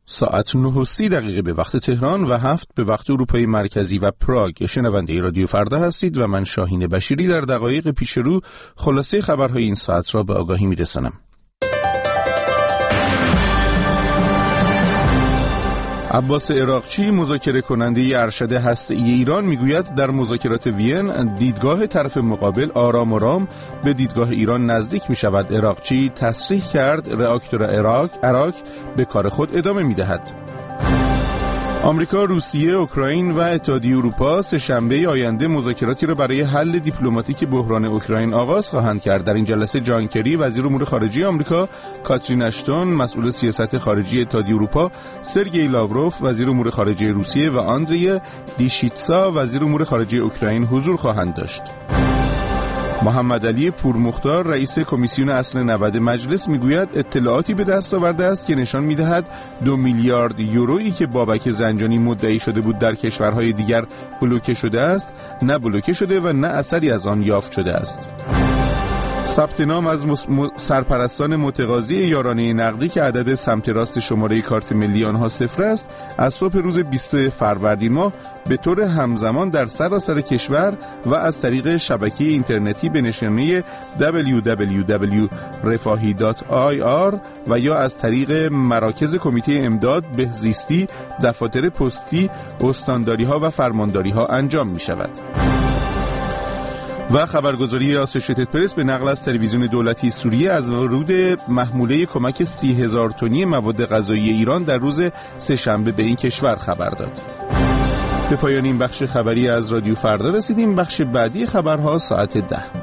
ساعت 9:30 به وقت تهران و 7 به وقت اروپای مرکزی و پراگ. شنونده رادیو فردا هستید و من شاهین بشیری در دقایق پیش رو خلاصه خبرهای این ساعت را به آگاهی میرسانم. عباس عراقچی، مذاکره کننده ارشد هسته‌ای ایران، میگوید در مذاکرات وین دیدگاه طرف مقابل آرام آرام به دیدگاه ایران نزدیک می شود. عراقچی تصریح کرد راکتور عراق به کار خود ادامه می دهد. آمریکا، روسیه، اوکراین و اتحادیه اروپا سه‌شنبه آینده مذاکراتی را برای حل دیپلماتیک بحران اوکراین آغاز خواهند کرد. در این جلسه جان کری، وزیر امور خارجه آمریکا، کاترین اشتون، مسئول سیاست خارجی اتحادیه اروپا، سرگئی لاوروف، وزیر امور خارجه روسیه و آندری دیشیتسا، وزیر امور خارجه اوکراین حضور خواهند داشت. محمد علی پورمختار، رئیس کمیسیون اصل 90 مجلس، میگوید اطلاعاتی به دست آورده است که نشان میدهد 2 میلیارد یورویی که بابک زنجانی مدعی شده بود در کشورهای دیگر بلوکه شده است، نه بلوکه شده و نه اثری از آن یافت شده است. ثبت نام از سرپرستان متقاضی یارانه نقدی که عدد سمت راست شماره کارت ملی آنها 0 است، از صبح روز 20 فروردین ماه به طور همزمان در سراسر کشور و از طریق شبکه اینترنتی به نشانه www.refahi.ir و یا از طریق مراکز کمیته امداد بهزیستی، دفاتر پستی، استانداری‌ها و فرمانداری‌ها انجام می‌شود. و خبرگزاری آسوشیتد پرس به نقل از تلویزیون دولتی سوریه از ورود محموله کمک 30,000 تنی مواد غذایی ایران در روز سه‌شنبه به این کشور خبر داد. به پایان این بخش خبری از رادیو فردا رسیدیم. بخش بعدی خبرها ساعت 10.